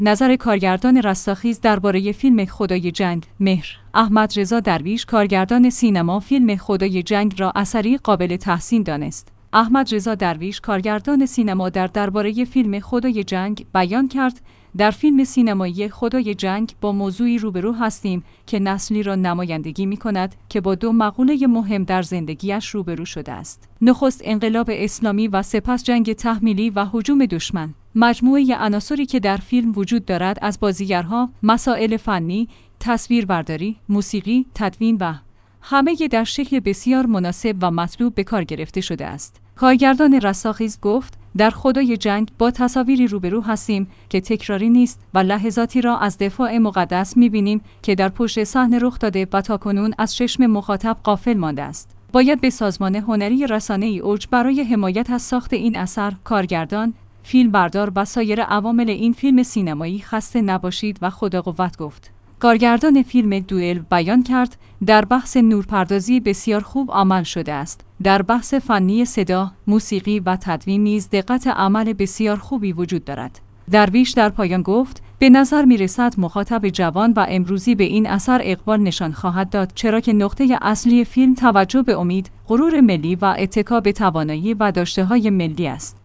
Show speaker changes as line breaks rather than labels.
نظر کارگردان رستاخیز درباره فیلم خدای جنگ. مهر احمد رضا درویش، کارگردان سینما، فیلم خدای جنگ را اثری قابل تحسین دانست. احمد رضا درویش، کارگردان سینما، درباره فیلم خدای جنگ بیان کرد: در فیلم سینمایی خدای جنگ با موضوعی روبرو هستیم که نسلی را نمایندگی می‌کند که با دو مقوله مهم در زندگیش روبرو شده است. نخست انقلاب اسلامی و سپس جنگ تحمیلی و هجوم دشمن. مجموعه عناصری که در فیلم وجود دارد از بازیگرها، مسائل فنی، تصویربرداری، موسیقی، تدوین و همه در شکل بسیار مناسب و مطلوب به کار گرفته شده است. کارگردان رستاخیز گفت: در خدای جنگ با تصاویری روبرو هستیم که تکراری نیست و لحظاتی را از دفاع مقدس می‌بینیم که در پشت صحنه رخ داده و تاکنون از چشم مخاطب غافل مانده است. باید به سازمان هنری رسانه‌ای اوج برای حمایت از ساخت این اثر، کارگردان، فیلمبردار و سایر عوامل این فیلم سینمایی خسته نباشید و خدا قوت گفت. کارگردان فیلم دوئل بیان کرد: در بحث نورپردازی بسیار خوب عمل شده است. در بحث فنی صدا، موسیقی و تدوین نیز دقت عمل بسیار خوبی وجود دارد. درویش در پایان گفت: به نظر می رسد مخاطب جوان و امروزی به این اثر اقبال نشان خواهد داد، چرا که نقطه اصلی فیلم توجه به امید، غرور ملی و اتکا به توانایی و داشته‌های ملی است.